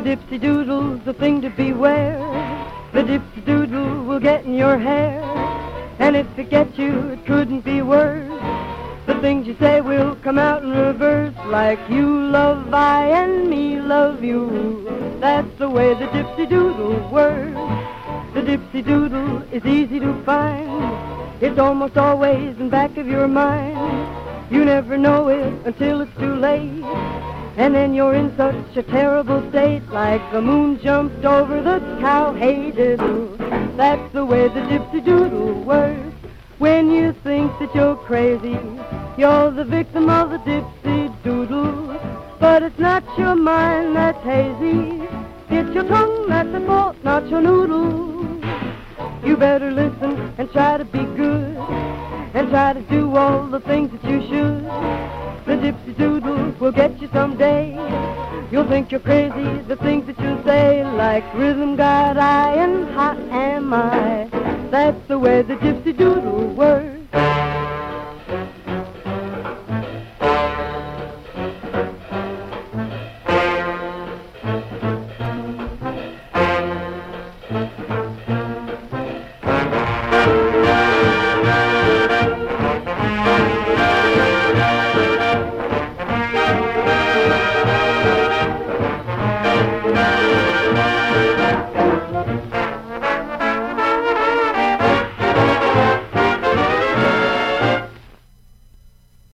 dipsy doodle's the thing to beware. The dipsy doodle will get in your hair, and if it gets you, it couldn't be worse. The things you say will come out in reverse, like you love I and me love you. That's the way the dipsy doodle works. The dipsy doodle is easy to find. It's almost always in back of your mind. You never know it until it's too late, and then you're in such a terrible state, like the moon jumped over the cow. Hey diddle, that's the way the dipsy doodle works. When you think that you're crazy, you're the victim of the dipsy doodle. But it's not your mind that's hazy, it's your tongue that's at fault, not your noodle. You better listen and try to be good, and try to do all the things that you should. The dipsy doodle will get you someday. You'll think you're crazy, the things that you'll say, like rhythm got I and how am I. That's the way the dipsy